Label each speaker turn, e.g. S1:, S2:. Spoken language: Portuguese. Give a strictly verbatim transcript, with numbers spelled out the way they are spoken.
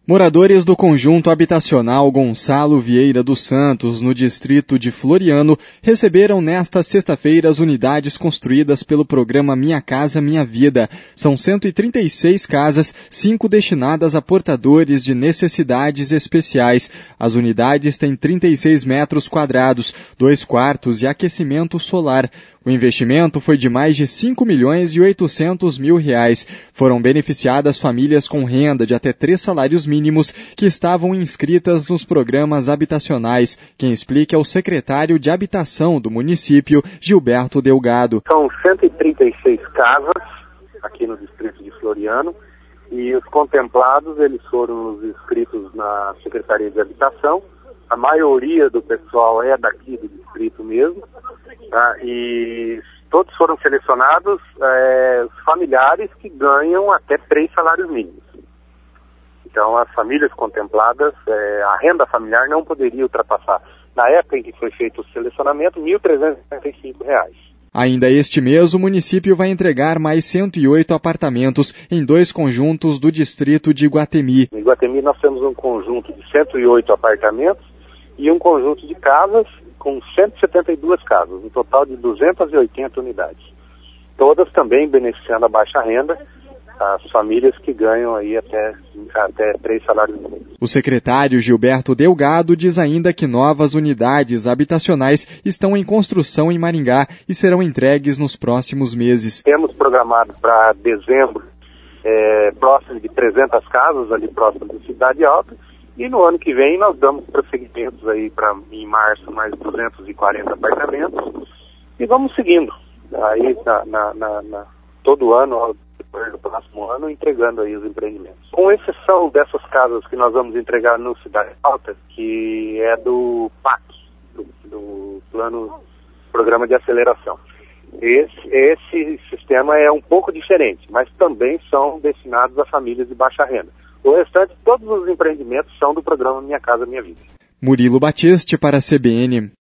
S1: Moradores do conjunto habitacional Gonçalo Vieira dos Santos, no distrito de Floriano, receberam nesta sexta-feira as unidades construídas pelo programa Minha Casa Minha Vida. São cento e trinta e seis casas, cinco destinadas a portadores de necessidades especiais. As unidades têm trinta e seis metros quadrados, dois quartos e aquecimento solar. O investimento foi de mais de cinco milhões e oitocentos mil reais. Foram beneficiadas famílias com renda de até três salários mínimos que estavam inscritas nos programas habitacionais. Quem explica é o secretário de Habitação do município, Gilberto Delgado.
S2: São cento e trinta e seis casas aqui no distrito de Floriano e os contemplados, eles foram inscritos na Secretaria de Habitação. A maioria do pessoal é daqui do distrito mesmo, tá? E todos foram selecionados é, os familiares que ganham até três salários mínimos. Então, as famílias contempladas, é, a renda familiar não poderia ultrapassar, na época em que foi feito o selecionamento, mil trezentos e setenta e cinco reais.
S1: Ainda este mês, o município vai entregar mais cento e oito apartamentos em dois conjuntos do distrito de Iguatemi.
S2: Em Iguatemi nós temos um conjunto de cento e oito apartamentos e um conjunto de casas com cento e setenta e duas casas, um total de duzentas e oitenta unidades. Todas também beneficiando a baixa renda, as famílias que ganham aí até, até três salários mínimos.
S1: O secretário Gilberto Delgado diz ainda que novas unidades habitacionais estão em construção em Maringá e serão entregues nos próximos meses.
S2: Temos programado para dezembro é, próximo de trezentas casas ali próximo da Cidade Alta e no ano que vem nós damos prosseguimentos aí para em março mais duzentos e quarenta apartamentos e vamos seguindo aí na, na, na, na todo ano no próximo ano, entregando aí os empreendimentos. Com exceção dessas casas que nós vamos entregar no Cidade Alta, que é do P A C, do, do Plano Programa de Aceleração. Esse, esse sistema é um pouco diferente, mas também são destinados a famílias de baixa renda. O restante, todos os empreendimentos são do programa Minha Casa Minha Vida.
S1: Murilo Batiste para a C B N.